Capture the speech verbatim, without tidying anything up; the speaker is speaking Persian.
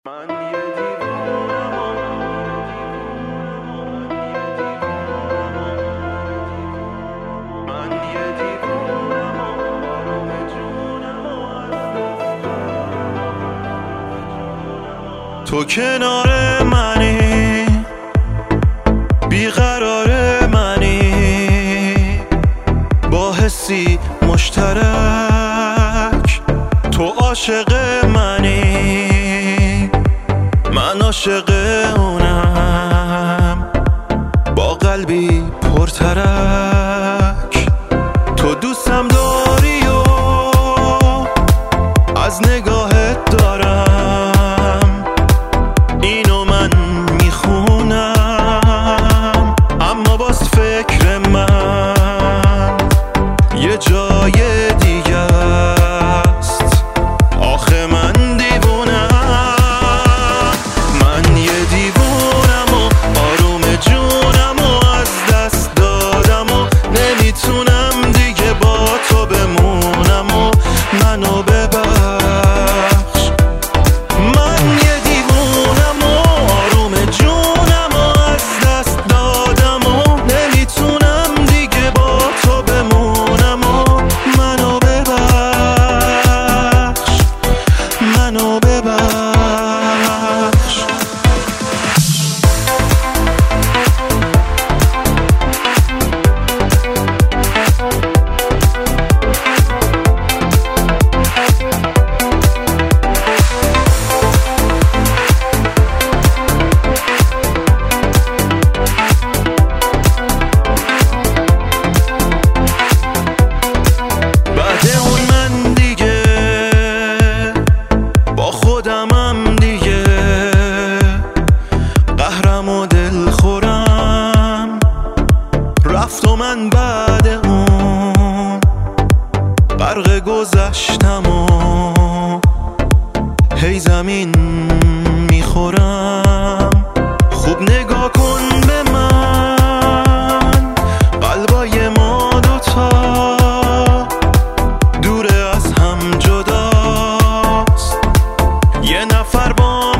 من یه دیوونم و من یه دیوونم و آروم جونم و تو کنار منی، بیقرار منی، با حسی مشترک. تو عاشق منی، من عاشق اونم، با قلبی پرترک. تو دوستم داری و از نگاهت دارم، اینو من میخونم، اما باز فکر من یه جای دیگه است. آخه من دیوونم، من یه دیوونم و آروم جونم و از دست دادم و نمیتونم دیگه با تو بمونم و منو ببخش. من یه دیوونم و آروم جونم و از دست دادم و نمیتونم دیگه با تو بمونم و منو ببخش، منو ببخش. بعد اون من دیگه با خودمم دیگه، قهرم و دلخورم رفت و من بعد اون غرق گذشتم و هی زمین میخورم. خوب نگاه کن به من، قلبای ما دوتا دوره از هم جداست. یه نفر با